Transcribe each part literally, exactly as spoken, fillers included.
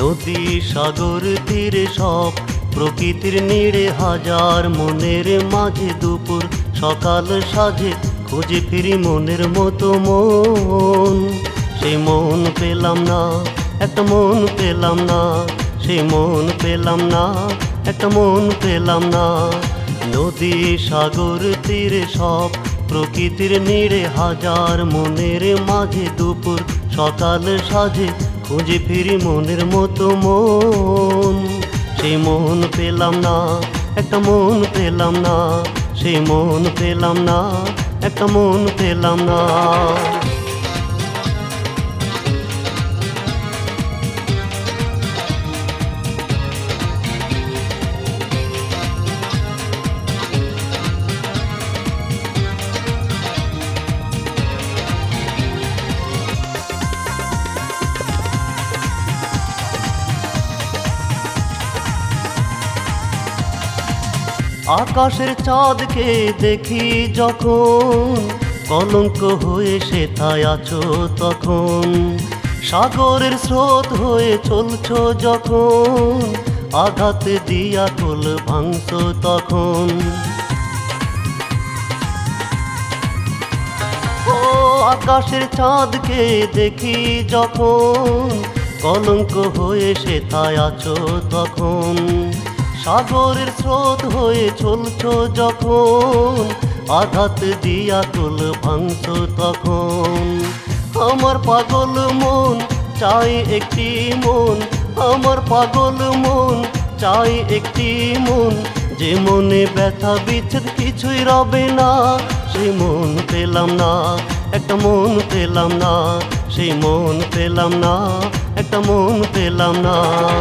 নদী সাগর তীরে সব প্রকৃতির নীড়ে হাজার মনের মাঝে দুপুর সকাল সাজে খুঁজে ফিরি মনের মতো মন। সেই মন পেলাম না, একটা মন পেলাম না, সেই মন পেলাম না, একটা মন পেলাম না। নদী সাগর তীরে সব প্রকৃতির নীড়ে হাজার মনের মাঝে দুপুর সকাল সাজে খুঁজে ফিরি মনের মতো মন। সেই মন পেলাম না, একটা মন পেলাম না, সেই মন পেলাম না, একটা মন পেলাম না। আকাশের চাঁদকে দেখি যখন কলঙ্ক হয়ে সেথায় আছো তখন, সাগরের স্রোত হয়ে চলছো যখন আঘাত দিয়া কোল ভাঙছো তখন। ও আকাশের চাঁদকে দেখি যখন কলঙ্ক হয়ে সেথায় আছো তখন, সাগরের স্রোত হয়ে চলছো যখন আঘাত দিয়া কোল ভাঙছো তখন। আমার পাগল মন চাই একটি মন, আমার পাগল মন চাই একটি মন, যে মনে ব্যথা বিচ্ছেদ কিছুই রবে না। সেই মন পেলাম না, একটা মন পেলাম না, সেই মন পেলাম না, একটা মন পেলাম না।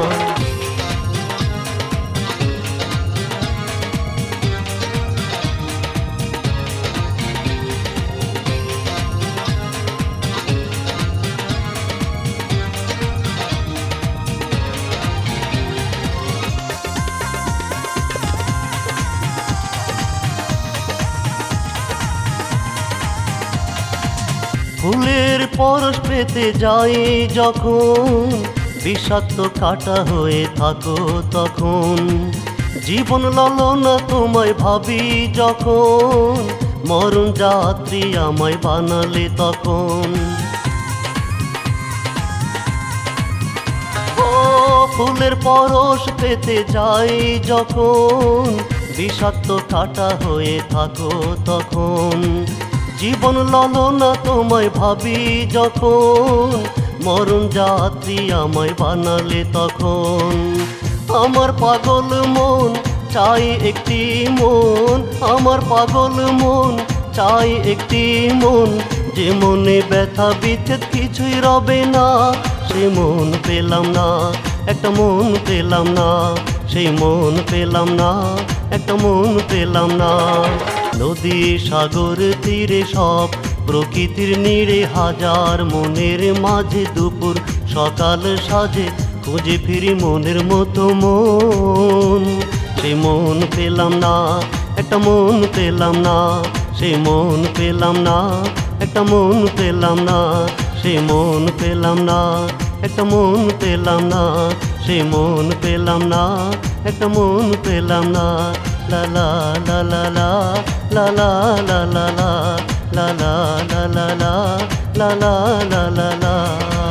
ফুলের পরশ পেতে যাই যখন বিষাক্ত কাটা হয়ে থাকো তখন, জীবন ললনা তোমায় ভাবি যখন মরণ যাত্রী আমায় বানালে তখন। ও ফুলের পরশ পেতে যাই যখন বিষাক্ত কাটা হয়ে থাকো তখন, জীবন ললনা তোমায় ভাবি যখন মরণ যাত্রী আমায় বানালে তখন। আমার পাগল মন চাই একটি মন, আমার পাগল মন চাই একটি মন, যে মনে ব্যথা বিচ্ছেদ কিছুই রবে না। সেই মন পেলাম না, একটা মন পেলাম না, সেই মন পেলাম না, একটা মন পেলাম না। নদী সাগর তীরে সব প্রকৃতির নীড়ে হাজার মনের মাঝে দুপুর সকাল সাজে খুঁজে ফিরি মনের মতো মন। সেই মন পেলাম না, একটা মন পেলাম না, সেই মন পেলাম না, একটা মন পেলাম না, সেই মন পেলাম না, একটা মন পেলাম না, সেই মন পেলাম না, একটা মন পেলাম না। লা লা লা লা লা লা লা লা লা লা লা লা লা লা লা লা লা লা লা।